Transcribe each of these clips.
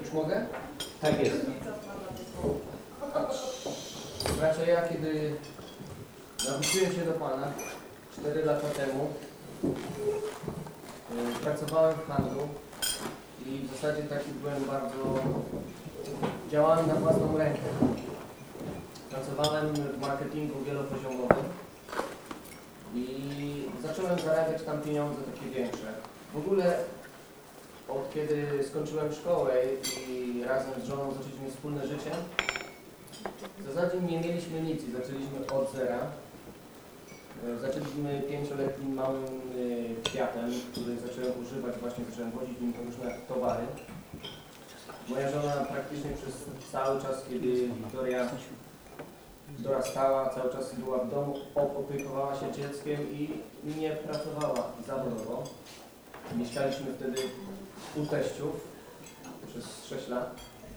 Już mogę? Tak jest. Bracia, ja kiedy nawróciłem się do Pana 4 lata temu, pracowałem w handlu i w zasadzie taki byłem działałem na własną rękę. Pracowałem w marketingu wielopoziomowym i zacząłem zarabiać tam pieniądze takie większe. W ogóle od kiedy skończyłem szkołę i razem z żoną zaczęliśmy wspólne życie, w zasadzie nie mieliśmy nic i zaczęliśmy od zera. Zaczęliśmy 5-letnim małym Fiatem, który zacząłem używać, zacząłem wozić nim różne towary. Moja żona praktycznie przez cały czas, kiedy Wiktoria dorastała, cały czas była w domu, opiekowała się dzieckiem i nie pracowała zawodowo. Mieszkaliśmy wtedy u teściów przez 6 lat.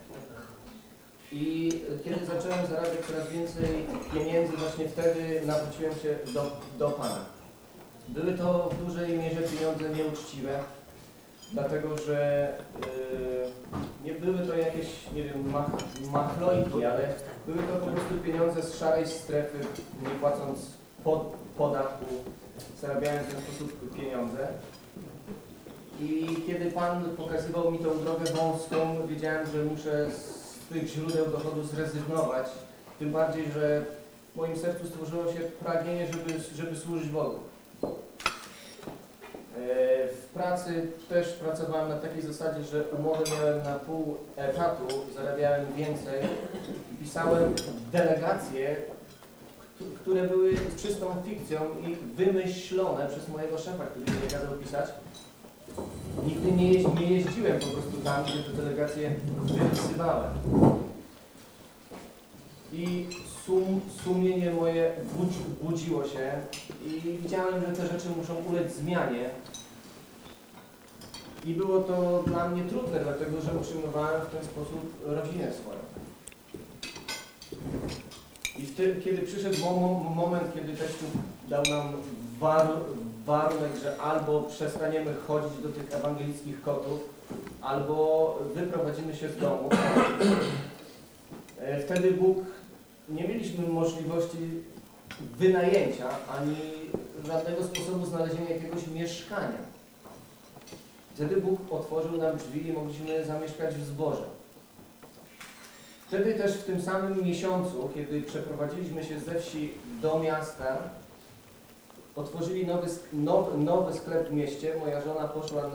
I kiedy zacząłem zarabiać coraz więcej pieniędzy, właśnie wtedy nawróciłem się do Pana. Były to w dużej mierze pieniądze nieuczciwe, dlatego że nie były to jakieś, nie wiem, machlojki, ale były to po prostu pieniądze z szarej strefy, nie płacąc podatku, zarabiałem w ten sposób pieniądze. I kiedy Pan pokazywał mi tą drogę wąską, wiedziałem, że muszę z tych źródeł dochodu zrezygnować. Tym bardziej, że w moim sercu stworzyło się pragnienie, żeby służyć Bogu. W pracy też pracowałem na takiej zasadzie, że umowę miałem na pół etatu, zarabiałem więcej i pisałem delegacje, które były czystą fikcją i wymyślone przez mojego szefa, który mi kazał pisać. Nigdy nie jeździłem po prostu tam, gdzie te delegacje wypisywałem. I sumienie moje budziło się i widziałem, że te rzeczy muszą ulec zmianie. I było to dla mnie trudne, dlatego że utrzymywałem w ten sposób rodzinę swoją. I kiedy przyszedł moment, kiedy teściu dał nam warunek, że albo przestaniemy chodzić do tych ewangelickich kotów, albo wyprowadzimy się z domu. Wtedy Bóg, nie mieliśmy możliwości wynajęcia, ani żadnego sposobu znalezienia jakiegoś mieszkania. Wtedy Bóg otworzył nam drzwi i mogliśmy zamieszkać w zborze. Wtedy też w tym samym miesiącu, kiedy przeprowadziliśmy się ze wsi do miasta, otworzyli nowy sklep w mieście. Moja żona poszła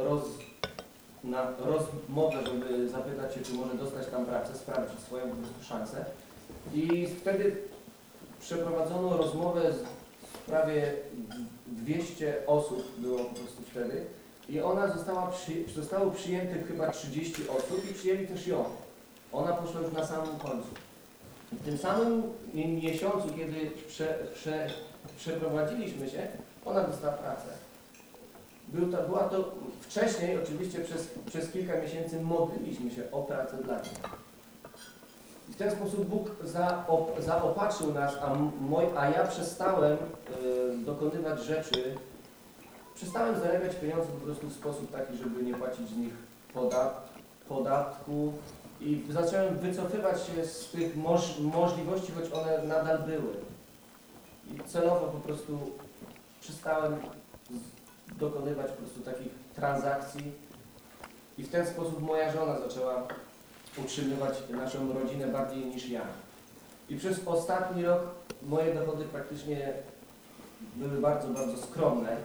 na rozmowę, żeby zapytać się, czy może dostać tam pracę, sprawdzić swoją szansę. I wtedy przeprowadzono rozmowę z prawie 200 osób było po prostu wtedy. I ona zostało przyjętych chyba 30 osób i przyjęli też ją. Ona poszła już na samym końcu. W tym samym miesiącu, kiedy przeprowadziliśmy się, ona dostała pracę. Była to wcześniej, oczywiście przez kilka miesięcy modliliśmy się o pracę dla niej. I w ten sposób Bóg zaopatrzył nas, a ja przestałem dokonywać rzeczy, przestałem zarabiać pieniądze po prostu w sposób taki, żeby nie płacić z nich podatku i zacząłem wycofywać się z tych możliwości, choć one nadal były. I celowo po prostu przestałem dokonywać po prostu takich transakcji i w ten sposób moja żona zaczęła utrzymywać naszą rodzinę bardziej niż ja. I przez ostatni rok moje dochody praktycznie były bardzo, bardzo skromne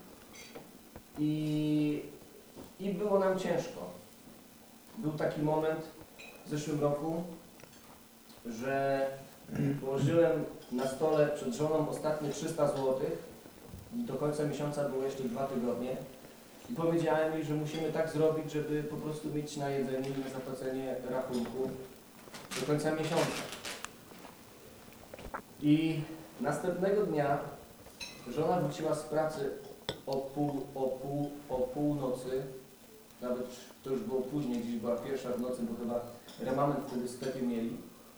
i było nam ciężko. Był taki moment w zeszłym roku, że położyłem na stole przed żoną ostatnie 300 zł. Do końca miesiąca było jeszcze 2 tygodnie. I powiedziałem jej, że musimy tak zrobić, żeby po prostu mieć na jedzenie i na zapłacenie rachunku do końca miesiąca. I następnego dnia żona wróciła z pracy o północy, nawet to już było później, gdzieś była 1:00 w nocy, bo chyba remament wtedy w sklepie mieli.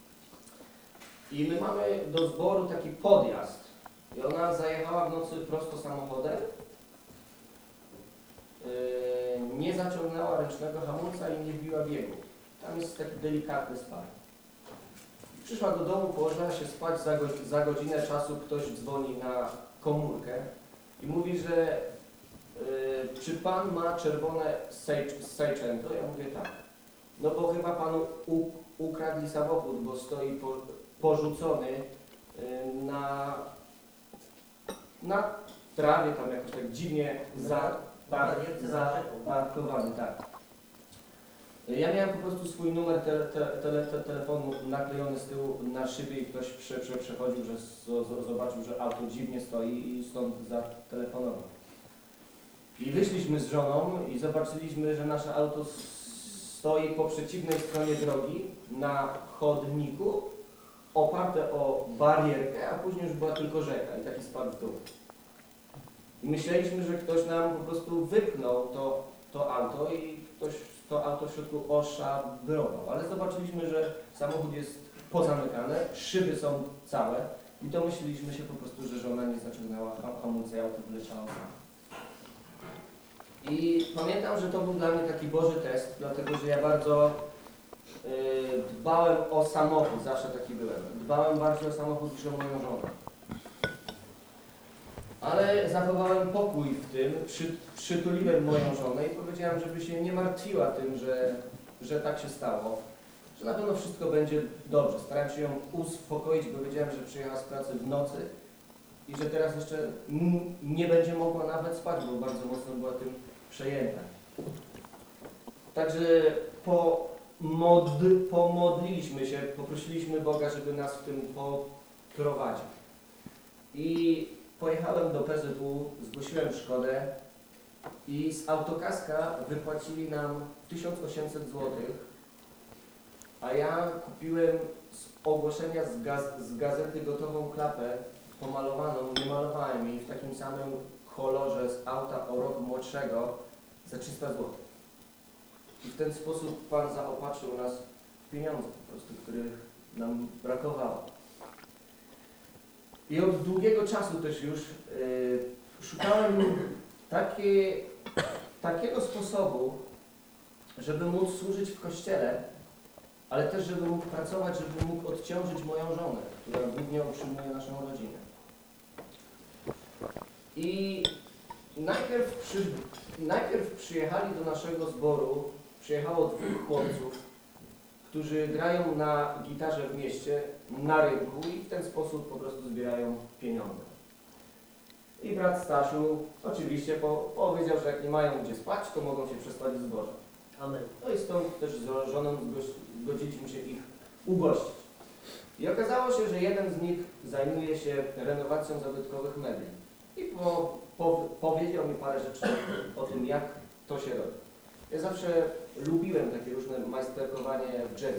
I my mamy do zboru taki podjazd. I ona zajechała w nocy prosto samochodem nie zaciągnęła ręcznego hamulca i nie wbiła biegu. Tam jest taki delikatny spar. Przyszła do domu, położyła się spać, za godzinę czasu ktoś dzwoni na komórkę i mówi, że czy pan ma czerwone Seicento? Ja mówię tak. No bo chyba panu ukradli samochód, bo stoi porzucony na trawie, tam jakoś tak dziwnie zaparkowany, tak. Ja miałem po prostu swój numer telefonu naklejony z tyłu na szybie i ktoś przechodził, że zobaczył, że auto dziwnie stoi i stąd zatelefonował. I wyszliśmy z żoną i zobaczyliśmy, że nasze auto stoi po przeciwnej stronie drogi na chodniku, oparte o barierkę, a później już była tylko rzeka i taki spadł w dół. I myśleliśmy, że ktoś nam po prostu wypchnął to auto i ktoś to auto w środku oszabrował. Ale zobaczyliśmy, że samochód jest pozamykany, szyby są całe i domyśliliśmy się po prostu, że żona nie zaciągnęła hamulca i auto wyleciało samo. I pamiętam, że to był dla mnie taki Boży test, dlatego że ja bardzo dbałem o samochód, zawsze taki byłem. Dbałem bardziej o samochód niż o moją żonę. Ale zachowałem pokój w tym, przytuliłem moją żonę i powiedziałem, żeby się nie martwiła tym, że tak się stało, że na pewno wszystko będzie dobrze. Starałem się ją uspokoić, bo wiedziałem, że przyjechała z pracy w nocy i że teraz jeszcze nie będzie mogła nawet spać, bo bardzo mocno była tym przejęta. Także pomodliliśmy się, poprosiliśmy Boga, żeby nas w tym poprowadził. I pojechałem do PZU, zgłosiłem szkodę i z autokaska wypłacili nam 1800 zł, a ja kupiłem z ogłoszenia z gazety gotową klapę pomalowaną, nie malowałem jej w takim samym kolorze z auta o rok młodszego za 300 zł. I w ten sposób Pan zaopatrzył nas w pieniądze po prostu, których nam brakowało. I od długiego czasu też już szukałem takiego sposobu, żeby móc służyć w Kościele, ale też żeby mógł pracować, żeby mógł odciążyć moją żonę, która głównie utrzymuje naszą rodzinę. I najpierw przyjechali do naszego zboru, przyjechało 2 chłopców, którzy grają na gitarze w mieście, na rynku i w ten sposób po prostu zbierają pieniądze. I brat Stasiu oczywiście powiedział, że jak nie mają gdzie spać, to mogą się przespać w zborze. Amen. No i stąd też z żoną zgodziliśmy się ich ugościć. I okazało się, że jeden z nich zajmuje się renowacją zabytkowych mebli. I powiedział mi parę rzeczy o tym, jak to się robi. Ja zawsze lubiłem takie różne majsterkowanie w drzewie.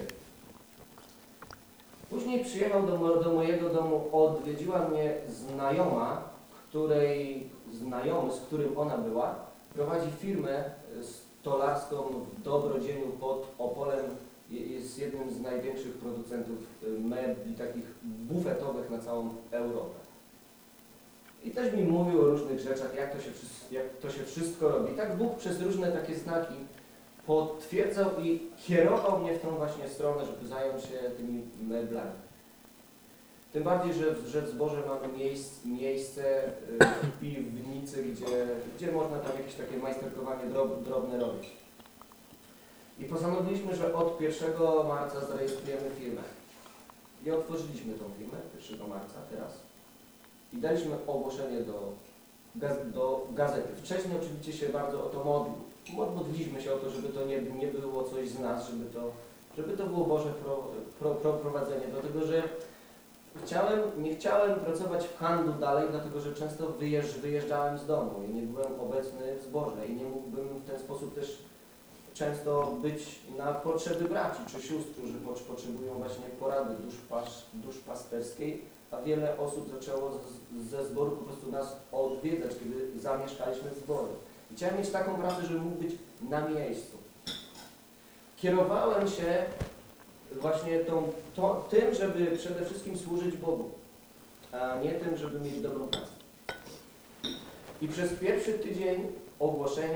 Później przyjechał do mojego domu, odwiedziła mnie znajoma, znajomy, z którym ona była, prowadzi firmę stolarską w Dobrodzieniu pod Opolem. Jest jednym z największych producentów mebli, takich bufetowych na całą Europę. I też mi mówił o różnych rzeczach, jak to się wszystko robi. Tak Bóg przez różne takie znaki potwierdzał i kierował mnie w tą właśnie stronę, żeby zająć się tymi meblami. Tym bardziej, że w zborze mamy miejsce w piwnicy, gdzie można tam jakieś takie majsterkowanie drobne robić. I postanowiliśmy, że od 1 marca zarejestrujemy firmę. I otworzyliśmy tą firmę 1 marca teraz. I daliśmy ogłoszenie do gazety. Wcześniej oczywiście się bardzo o to modliliśmy się o to, żeby to nie było coś z nas, żeby to było Boże prowadzenie, dlatego że nie chciałem pracować w handlu dalej, dlatego że często wyjeżdżałem z domu i nie byłem obecny w zborze i nie mógłbym w ten sposób też często być na potrzeby braci czy sióstr, którzy potrzebują właśnie porady duszpasterskiej, a wiele osób zaczęło ze zboru po prostu nas odwiedzać, kiedy zamieszkaliśmy w zborze. I chciałem mieć taką pracę, żeby mógł być na miejscu. Kierowałem się właśnie tym, żeby przede wszystkim służyć Bogu, a nie tym, żeby mieć dobrą pracę. I przez pierwszy tydzień ogłoszenia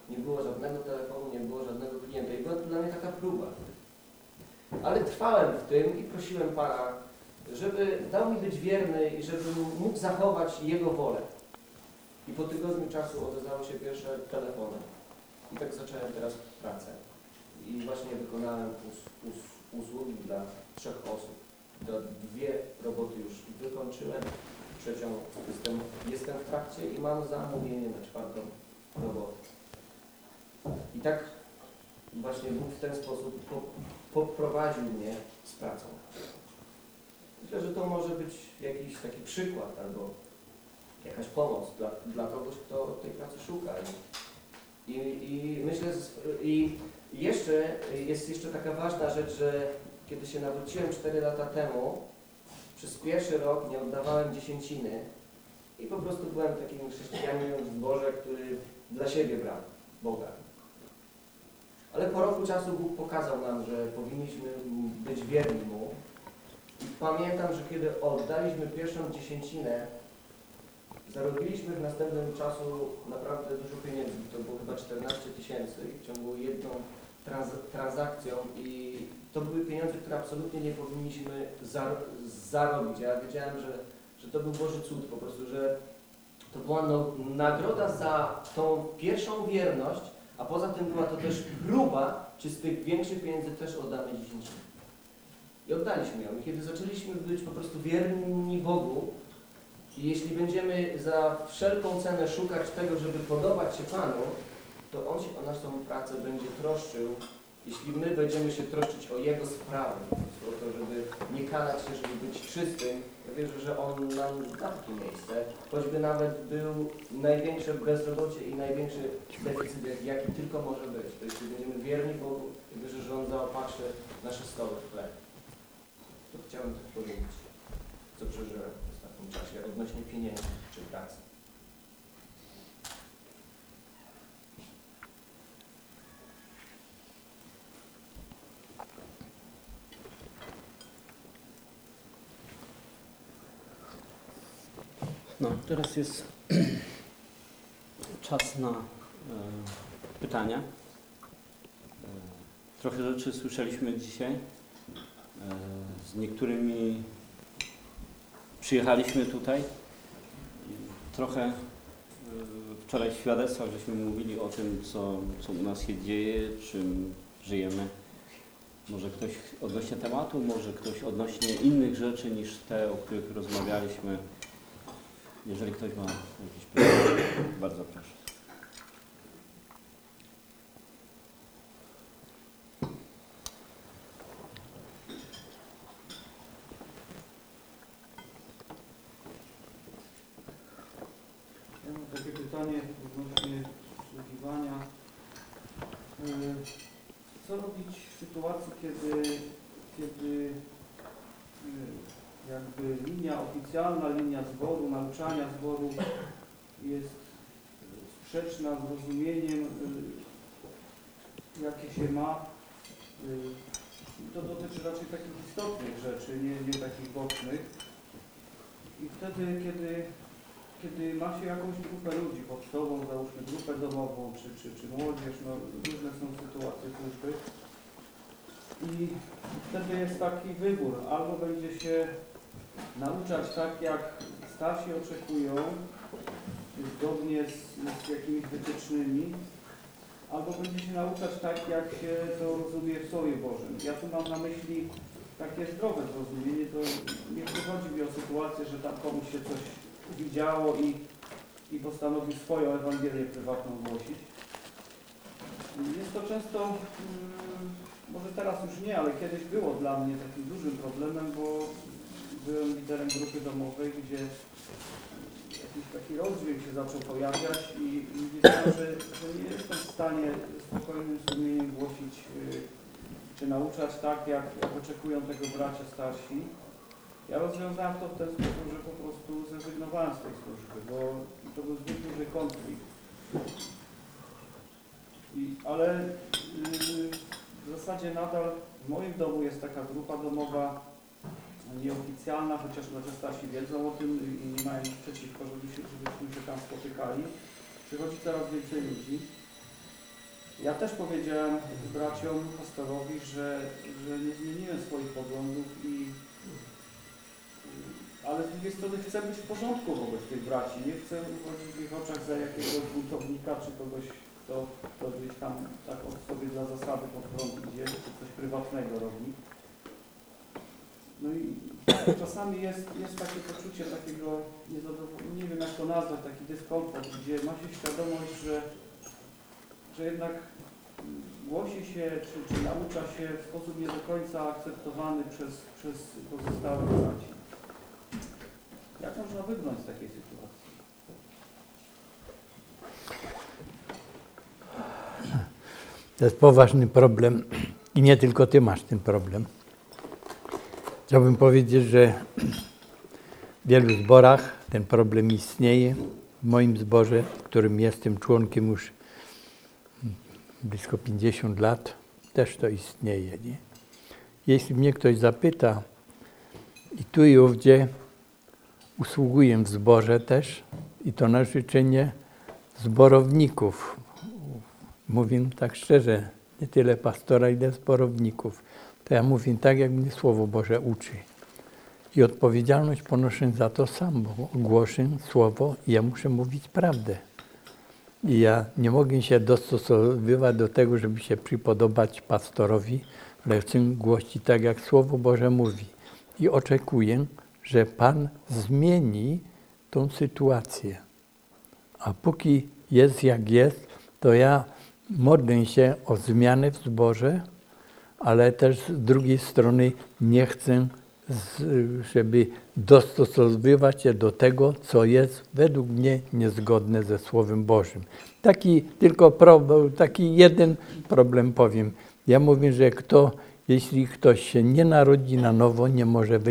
Nie było żadnego telefonu, nie było żadnego klienta i była to dla mnie taka próba. Ale trwałem w tym i prosiłem Pana, żeby dał mi być wierny i żebym mógł zachować Jego wolę. I po tygodniu czasu odezwały się pierwsze telefony. I tak zacząłem teraz pracę. I właśnie wykonałem usługi dla 3 osób. 2 roboty już wykończyłem, 3 jestem w trakcie i mam zamówienie na 4. robotę. I tak właśnie Bóg w ten sposób poprowadził mnie z pracą. Myślę, że to może być jakiś taki przykład albo jakaś pomoc dla kogoś, kto tej pracy szuka. I myślę, jest jeszcze taka ważna rzecz, że kiedy się nawróciłem 4 lata temu, przez pierwszy rok nie oddawałem dziesięciny i po prostu byłem takim chrześcijaninem w zborze, który dla siebie brał Boga. Ale po roku czasu Bóg pokazał nam, że powinniśmy być wierni Mu. I pamiętam, że kiedy oddaliśmy pierwszą dziesięcinę, zarobiliśmy w następnym czasu naprawdę dużo pieniędzy. To było chyba 14 000 w ciągu jedną transakcją i to były pieniądze, które absolutnie nie powinniśmy zarobić. Ja wiedziałem, że to był Boży cud po prostu, że to była nagroda za tą pierwszą wierność, a poza tym była to też próba, czy z tych większych pieniędzy też oddamy dziesięcinę. I oddaliśmy ją. I kiedy zaczęliśmy być po prostu wierni Bogu, i jeśli będziemy za wszelką cenę szukać tego, żeby podobać się Panu, to On się o naszą pracę będzie troszczył, jeśli my będziemy się troszczyć o Jego sprawy, o to, żeby nie karać się, żeby być czystym. Ja wierzę, że On nam da takie miejsce, choćby nawet był największe bezrobocie i największy deficyt, jaki tylko może być. To jeśli będziemy wierni Bogu, ja wierzę, że On zaopatrzy nasze stoły w chleb. To chciałem tak powiedzieć, co przeżyłem w ostatnim czasie odnośnie pieniędzy czy pracy. No, teraz jest czas na pytania. Trochę rzeczy słyszeliśmy dzisiaj. Z niektórymi przyjechaliśmy tutaj. Trochę wczoraj w świadectwach żeśmy mówili o tym, co u nas się dzieje, czym żyjemy. Może ktoś odnośnie tematu, może ktoś odnośnie innych rzeczy niż te, o których rozmawialiśmy. Jeżeli ktoś ma jakieś pytania, bardzo proszę. Ja mam takie pytanie odnośnie przesłuchiwania. Co robić w sytuacji, kiedy jakby linia oficjalna, linia zboru, nauczania zboru jest sprzeczna z rozumieniem, jakie się ma. To dotyczy raczej takich istotnych rzeczy, nie takich bocznych. I wtedy, kiedy ma się jakąś grupę ludzi pod sobą, załóżmy grupę domową, czy młodzież, no różne są sytuacje służby. I wtedy jest taki wybór, albo będzie się nauczać tak, jak starsi oczekują, zgodnie z jakimiś wytycznymi, albo będzie się nauczać tak, jak się to rozumie w Słowie Bożym. Ja tu mam na myśli takie zdrowe zrozumienie, to nie przychodzi mi o sytuację, że tam komuś się coś widziało i postanowił swoją Ewangelię prywatną głosić. Jest to często, może teraz już nie, ale kiedyś było dla mnie takim dużym problemem, bo byłem liderem grupy domowej, gdzie jakiś taki rozdźwięk się zaczął pojawiać i wiedziałem, że nie jestem w stanie spokojnym sumieniem głosić czy nauczać tak, jak oczekują tego bracia starsi. Ja rozwiązałem to w ten sposób, że po prostu zrezygnowałem z tej służby, bo to był zbyt duży konflikt. Ale w zasadzie nadal w moim domu jest taka grupa domowa nieoficjalna, chociaż bracia starsi wiedzą o tym i nie mają nic przeciwko, żebyśmy się tam spotykali. Przychodzi coraz więcej ludzi Ja też powiedziałem braciom, pastorowi, że nie zmieniłem swoich poglądów ale z drugiej strony chcę być w porządku wobec tych braci. Nie chcę uchodzić w ich oczach za jakiegoś buntownika, czy kogoś, kto gdzieś tam tak od sobie dla zasady pod prąd idzie, czy coś prywatnego robi. No i czasami jest takie poczucie takiego niezadowolenia, nie wiem jak to nazwać, taki dyskomfort, gdzie ma się świadomość, że jednak głosi się, czy naucza się w sposób nie do końca akceptowany przez pozostałych braci. Jak można wybrnąć z takiej sytuacji? To jest poważny problem i nie tylko ty masz ten problem. Chciałbym powiedzieć, że w wielu zborach ten problem istnieje. W moim zborze, w którym jestem członkiem już blisko 50 lat, też to istnieje. Nie? Jeśli mnie ktoś zapyta, i tu i ówdzie usługuję w zborze też, i to na życzenie zborowników. Mówię tak szczerze, nie tyle pastora, ile zborowników. To ja mówię tak, jak mnie Słowo Boże uczy. I odpowiedzialność ponoszę za to sam, bo głoszę Słowo i ja muszę mówić prawdę. I ja nie mogę się dostosowywać do tego, żeby się przypodobać pastorowi, ale chcę głosić tak, jak Słowo Boże mówi. I oczekuję, że Pan zmieni tą sytuację. A póki jest jak jest, to ja modlę się o zmianę w zborze, ale też z drugiej strony nie chcę, żeby dostosowywać się do tego, co jest według mnie niezgodne ze Słowem Bożym. Taki jeden problem powiem. Ja mówię, że jeśli ktoś się nie narodzi na nowo, nie może wejść